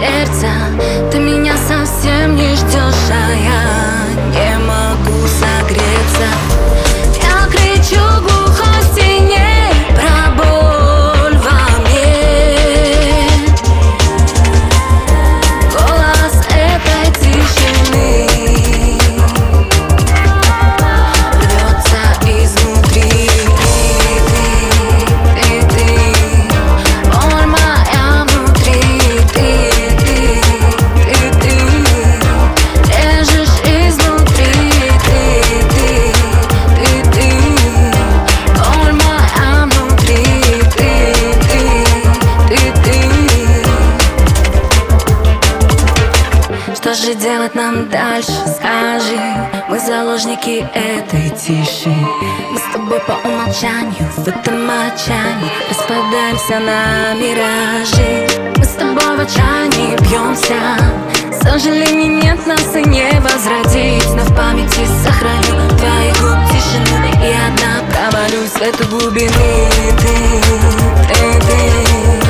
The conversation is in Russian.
сердца. Ты меня совсем не ждешь, а я не могу согреться. Я кричу глухой стене про боль во мне. Голос этой тишины рвется изнутри. Боль моя внутри. Ты режешь изнутри. Боль моя внутри. Что же делать нам дальше, скажи? Мы заложники этой тиши. Мы с тобой по умолчанию в этом молчании распадаемся на миражи. Мы с тобой в отчаянии бьемся. Сожалений нет, нас и не возродить. Но в памяти сохраню твои губ тишину. И одна провалюсь в эту глубину. Ты